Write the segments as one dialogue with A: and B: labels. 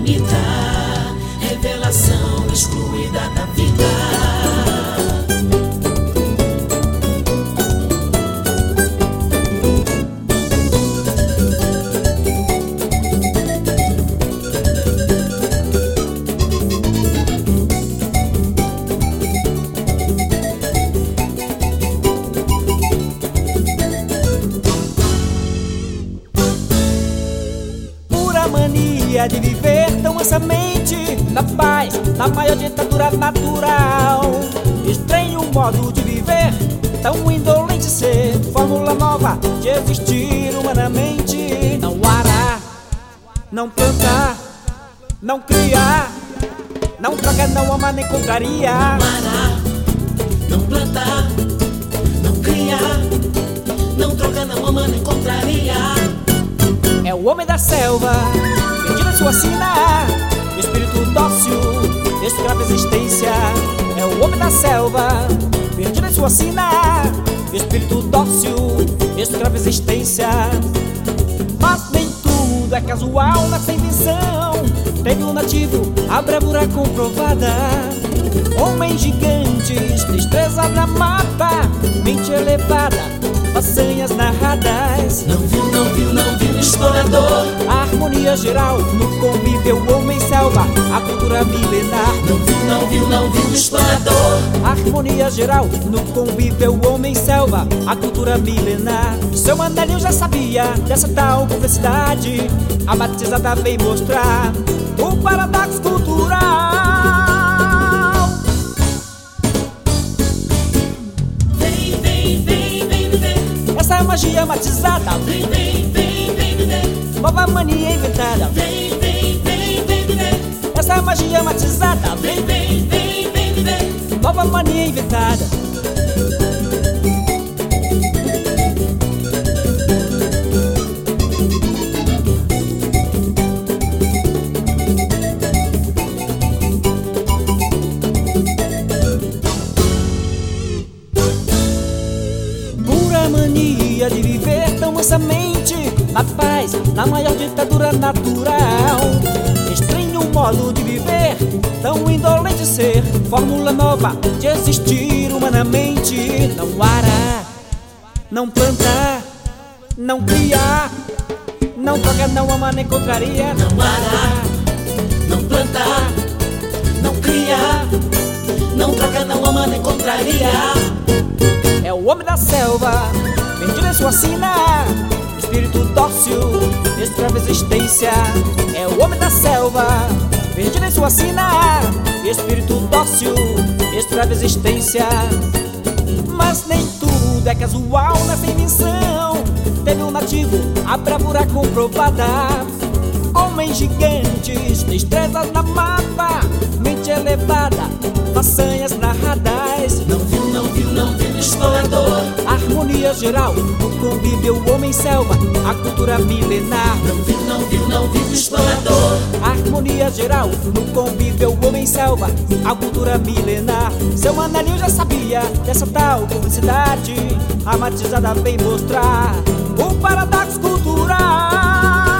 A: me dá revelação excluída da vida.
B: Mania de viver tão mansamente na paz, na maior ditadura natural. Estranho modo de viver, tão indolente ser, fórmula nova de existir humanamente. Não arar, não plantar, não criar, não troca, não ama nem contraria.
A: Não arar, não plantar, não criar, não troca, não ama nem contraria.
B: É o homem da selva, perdido em sua sina, espírito dócil, escrava existência. É o homem da selva, perdido em sua sina, espírito dócil, escrava existência. Mas nem tudo é casual nessa invenção. Teve um nativo, a bravura comprovada. Homens gigantes, destreza na mata, mente elevada, façanhas narradas.
A: Não viu, não viu, não viu, explorador.
B: A harmonia geral no convívio homem-selva, a cultura milenar.
A: Não viu, não viu, não viu, explorador.
B: A harmonia geral no convívio homem-selva, a cultura milenar. Seu Mandalinho já sabia dessa tal complexidade. A batizada vem mostrar o paradoxo cultural.
A: Vem, vem, vem, vem viver.
B: Essa magia matizada,
A: Vem, vem, vem, vem viver.
B: nova mania inventada.
A: Vem, vem, vem, vem viver.
B: Essa magia matizada,
A: Vem, vem, vem, vem viver.
B: nova mania inventada. Pura mania de viver tão mansamente na paz, na maior ditadura natural. Estranho modo de viver, tão indolente ser, fórmula nova de existir humanamente. Não arar, não plantar, não criar, não troca, não ama nem contraria.
A: Não arar, não plantar, não criar, não troca, não ama nem contraria.
B: É o homem da selva, perdido em sua sina, espírito dócil, escrava existência. É o homem da selva, perdido em sua sina, espírito dócil, escrava existência. Mas nem tudo é casual nessa invenção. Teve um nativo, a bravura comprovada. Homens gigantes, destrezas na mata, mente elevada, façanhas narradas.
A: Não viu, não viu, não viu, explorador.
B: Harmonia geral no convívio homem-selva, a cultura milenar.
A: Não viu, não viu, não viu, explorador.
B: Harmonia geral no convívio homem-selva, a cultura milenar. Seu Mandalinho já sabia dessa tal publicidade. A matizada vem mostrar o paradoxo cultural.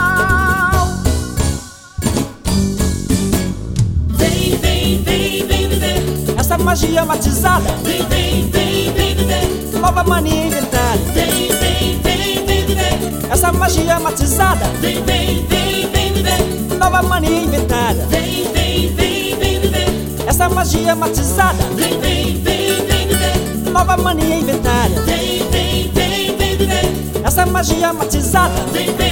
A: Vem, vem, vem, vem viver.
B: Essa magia matizada,
A: Vem, vem, vem, vem viver.
B: nova mania inventada.
A: Vem, vem, vem, vem viver.
B: Essa magia matizada,
A: Vem, vem, vem, vem viver.
B: nova mania inventada.
A: Vem, vem, vem, vem viver.
B: Essa magia matizada,
A: Vem, vem, vem, vem viver.
B: nova mania inventada.
A: Vem, vem, vem, vem viver.
B: Essa magia matizada,
A: Vem, vem.